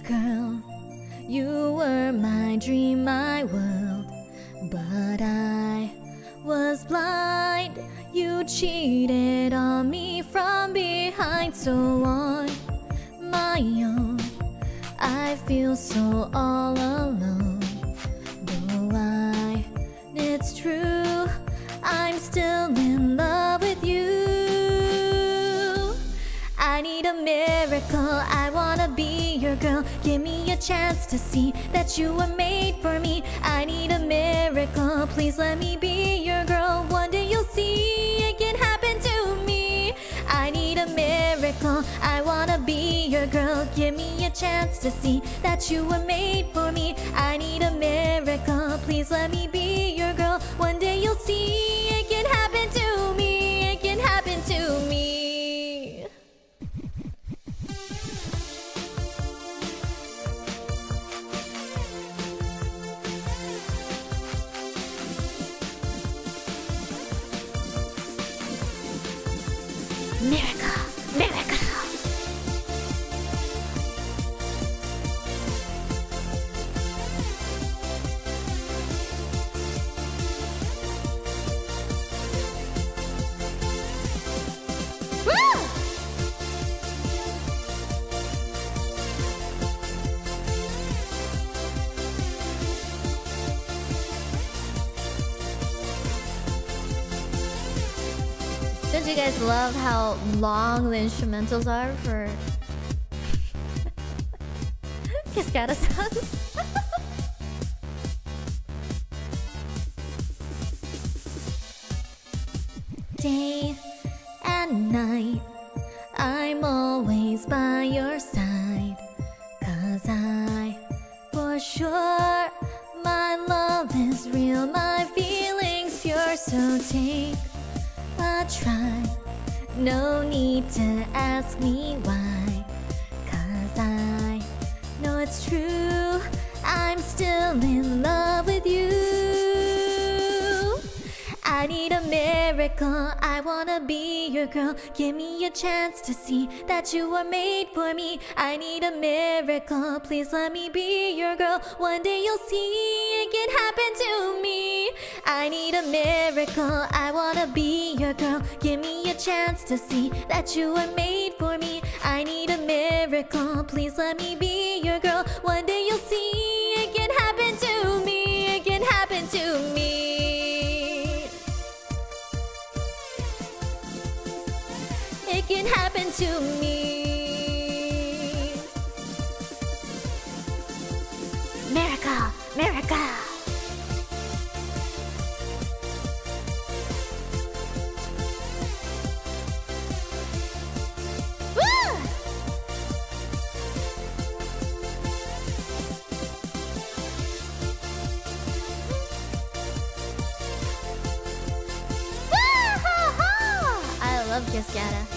girl. You were my dream, my world. But I was blind. You cheated on me from behind. So on my own, I feel so all alone. Though it's true, I'm still in love with you. I need a miracle, I wanna be your girl. Give me a chance to see that you were made for me. I need a miracle, please let me be your girl. One day you'll see it can happen to me. I need a miracle, I wanna be your girl. Give me a chance to see that you were made for me. I need a miracle, please let me be your girl. One day you'll see it can happen to me. It can happen to me. Miracle, miracle. Woo! Don't you guys love how long the instrumentals are for Cascada songs? Day and night, I'm always by your side. 'Cause I, for sure, my love is real, my feelings pure. So take a try, no need to ask me why. 'Cause I know it's true, I'm still in love with you. I need a miracle, I wanna be your girl. Give me a chance to see that you were made for me. I need a miracle, please let me be your girl. One day you'll see it can happen to me. I need a miracle, I wanna be your girl. Give me a chance to see that you were made for me. I need a miracle, please let me be your girl. One day you'll see it can happen to me. It can happen to me. It can happen to me. Miracle, miracle. Woo! Woo-hoo-hoo! I love Cascada.